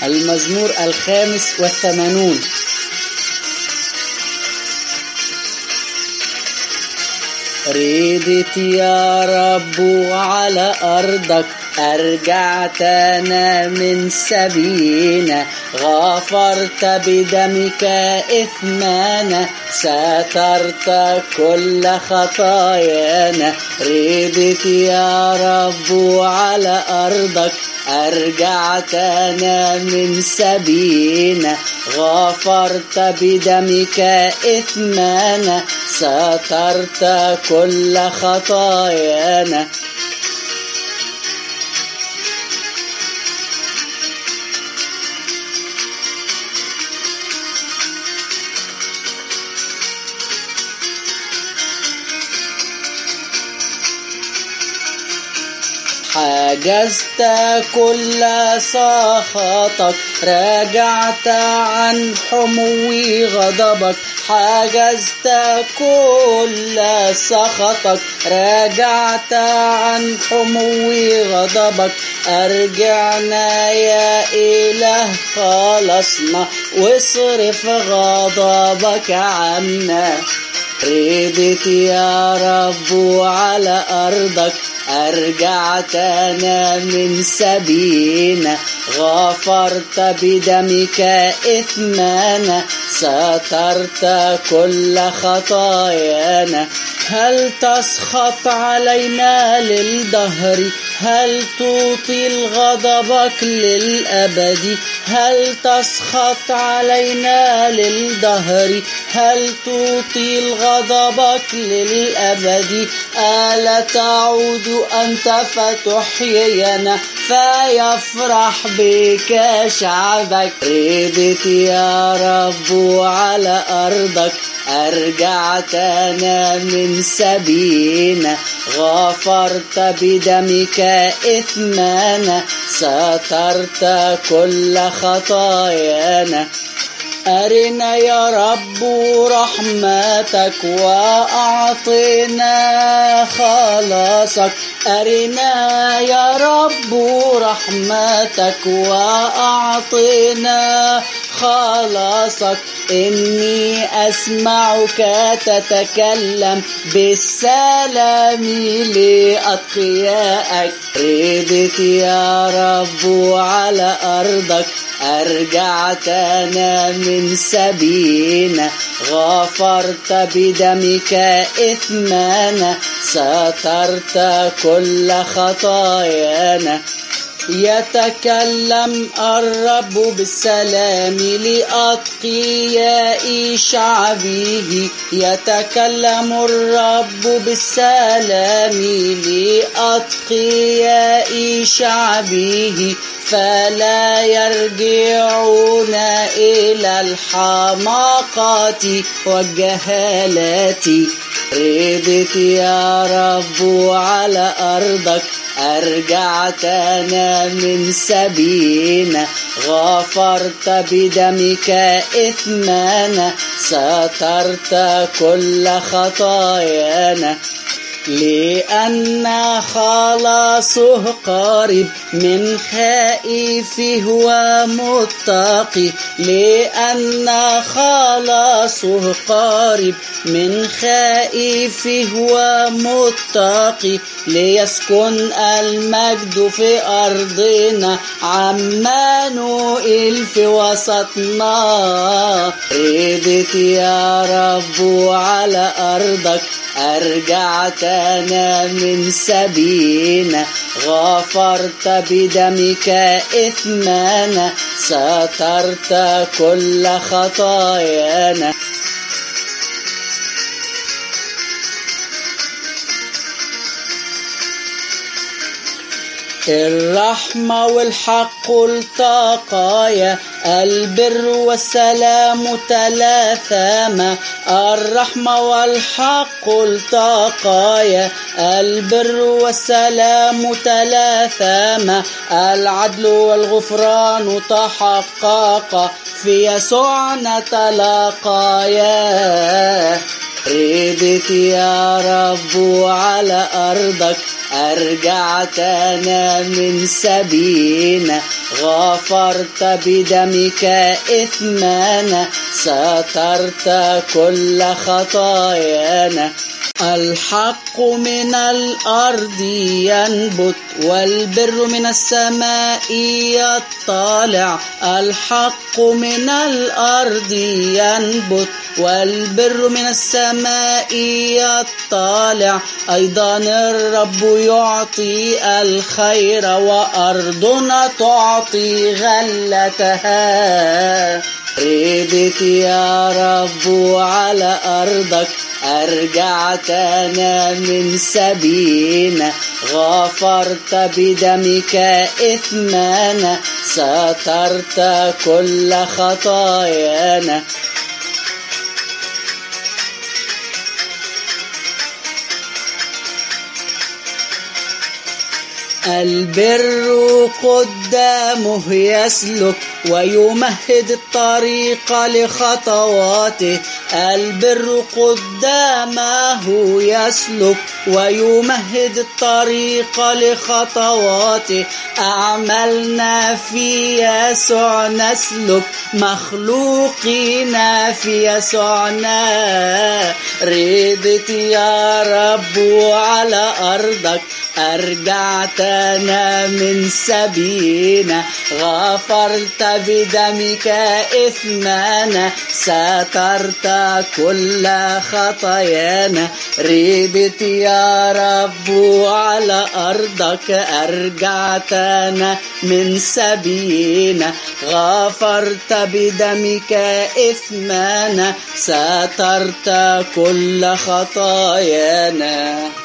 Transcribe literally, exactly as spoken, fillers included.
المزمور الخامس والثمانون. ردت يا رب على أرضك، أرجعت أنا من سبينا، غفرت بدمك إثمانا، سترت كل خطايانا. ردت يا رب على أرضك، أرجعت أنا من سبينا، غفرت بدمك إثمانا، سترت كل خطايانا. حجزت كل سخطك، رجعت عن حمو غضبك، حجزت كل سخطك، رجعت عن حمو غضبك. أرجعنا يا إله خلصنا، واصرف غضبك عنا. ردت يا رب على أرضك، أرجعت أنا من سبينا، غفرت بدمك إثمانا، سترت كل خطايانا. هل تسخط علينا للدهر؟ هل تطيل غضبك للأبد؟ هل تسخط علينا للدهر؟ هل تطيل غضبك للأبد؟ ألا تعود أنت فتحيينا، فيفرح بك شعبك. ردت يا رب على أرضك، أرجعت أنا من سبينا، غفرت بدمك إثمانا، سترت كل خطايانا. أرنا يا رب رحمتك، وأعطنا خلاصك. أرنا يا رب رحمتك، وأعطنا خلاصك. إني أسمعك تتكلم بالسلام لأتقيائك. ردت يا رب على أرضك، أرجعت أنا من سبينا، غفرت بدمك إثمانا، سترت كل خطايانا. يتكلم الرب بالسلام لأتقياء شعبه، يتكلم الرب بالسلام لأتقياء شعبه، فلا يرجعون إلى الحماقات والجهالات. ردت يا رب على أرضك، أرجعت أنا من سبينا، غفرت بدمك إثمانا، سترت كل خطايانا. لأن خلاصه قريب من خائفه ومتقي، لأن خلاصه قريب من خائفه ومتقي، ليسكن المجد في أرضنا، عمانوئيل في وسطنا. ردت يا رب على أرضك، أرجعت أنا من سبينا، غفرت بدمك إثمانا، سترت كل خطايانا. الرحمة والحق التقايا، البر والسلام تلاثاما. الرحمة والحق التقايا، البر والسلام تلاثاما. العدل والغفران تحققا، في يسوع نتلاقايا. ردت يا رب على أرضك، أرجعتنا من سبينا، غفرت بدمك إثمنا، سترت كل خطايانا. الحق من الأرض ينبت والبر من السماء يطلع. الحق من الأرض ينبت والبر من السماء يطلع. أيضا الرب يعطي الخير وأرضنا تعطي غلتها. ردت يا رب على أرضك، أرجعتنا من سبينا، غفرت بدمك إثمنا، سترت كل خطايانا. البر قدامه يسلك ويمهد الطريق لخطواته. البر قدامه يسلك ويمهد الطريق لخطواته. أعملنا في يسوع نسلك، مخلوقين في يسوعنا. ردت يا رب على أرضك، أرجعتنا من سبينا، غفرت بدمك إثمنا، سترت كل خطايانا. ردت يا رب على أرضك، أرجعتنا من سبينا، غفرت بدمك إثمنا، سترت كل خطايانا.